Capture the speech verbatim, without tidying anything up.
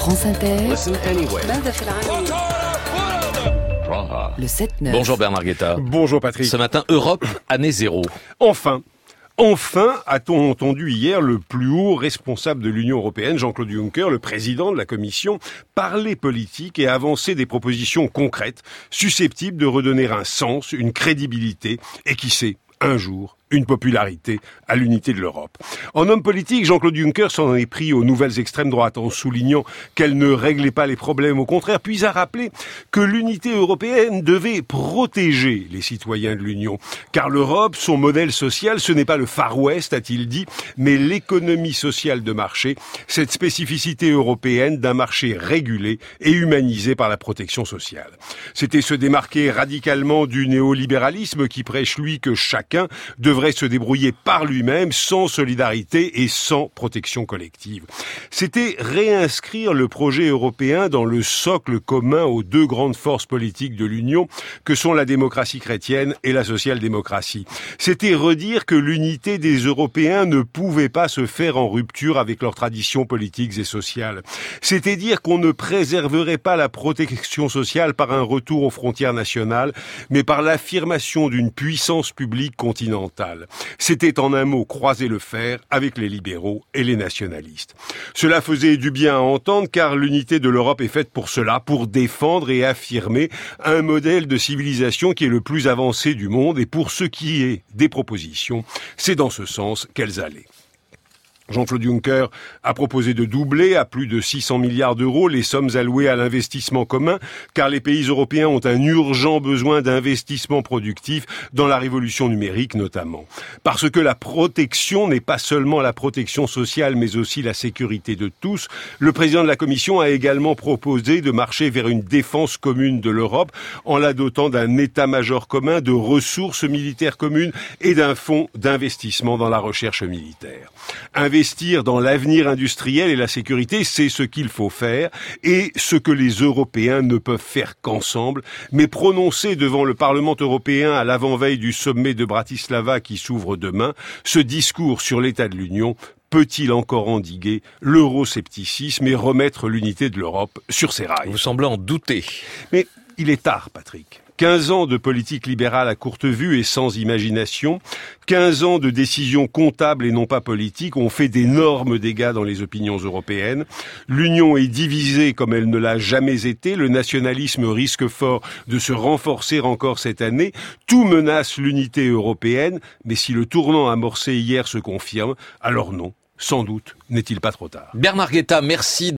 France Inter, Listen anyway. le sept neuf. Bonjour Bernard Guetta. Bonjour Patrick. Ce matin, Europe, année zéro. Enfin Enfin, a-t-on entendu hier le plus haut responsable de l'Union européenne, Jean-Claude Juncker, le président de la Commission, parler politique et avancer des propositions concrètes, susceptibles de redonner un sens, une crédibilité, et qui sait, un jour, une popularité à l'unité de l'Europe. En homme politique, Jean-Claude Juncker s'en est pris aux nouvelles extrêmes droites en soulignant qu'elles ne réglaient pas les problèmes, au contraire, puis a rappelé que l'unité européenne devait protéger les citoyens de l'Union. Car l'Europe, son modèle social, ce n'est pas le Far West, a-t-il dit, mais l'économie sociale de marché, cette spécificité européenne d'un marché régulé et humanisé par la protection sociale. C'était se démarquer radicalement du néolibéralisme qui prêche, lui, que chacun devait devrait se débrouiller par lui-même, sans solidarité et sans protection collective. C'était réinscrire le projet européen dans le socle commun aux deux grandes forces politiques de l'Union, que sont la démocratie chrétienne et la social-démocratie. C'était redire que l'unité des Européens ne pouvait pas se faire en rupture avec leurs traditions politiques et sociales. C'était dire qu'on ne préserverait pas la protection sociale par un retour aux frontières nationales, mais par l'affirmation d'une puissance publique continentale. C'était en un mot croiser le fer avec les libéraux et les nationalistes. Cela faisait du bien à entendre car l'unité de l'Europe est faite pour cela, pour défendre et affirmer un modèle de civilisation qui est le plus avancé du monde et pour ce qui est des propositions, c'est dans ce sens qu'elles allaient. Jean-Claude Juncker a proposé de doubler à plus de six cents milliards d'euros les sommes allouées à l'investissement commun, car les pays européens ont un urgent besoin d'investissements productifs dans la révolution numérique notamment. Parce que la protection n'est pas seulement la protection sociale, mais aussi la sécurité de tous, le président de la Commission a également proposé de marcher vers une défense commune de l'Europe en la dotant d'un état-major commun, de ressources militaires communes et d'un fonds d'investissement dans la recherche militaire. Investir dans l'avenir industriel et la sécurité, c'est ce qu'il faut faire et ce que les Européens ne peuvent faire qu'ensemble, mais prononcer devant le Parlement européen à l'avant-veille du sommet de Bratislava qui s'ouvre demain, ce discours sur l'état de l'Union peut-il encore endiguer l'euroscepticisme et remettre l'unité de l'Europe sur ses rails ? Vous semblez en douter. Mais il est tard, Patrick. quinze ans de politique libérale à courte vue et sans imagination, quinze ans de décisions comptables et non pas politiques ont fait d'énormes dégâts dans les opinions européennes. L'Union est divisée comme elle ne l'a jamais été, le nationalisme risque fort de se renforcer encore cette année, tout menace l'unité européenne, mais si le tournant amorcé hier se confirme, alors non, sans doute n'est-il pas trop tard. Bernard Guetta, merci.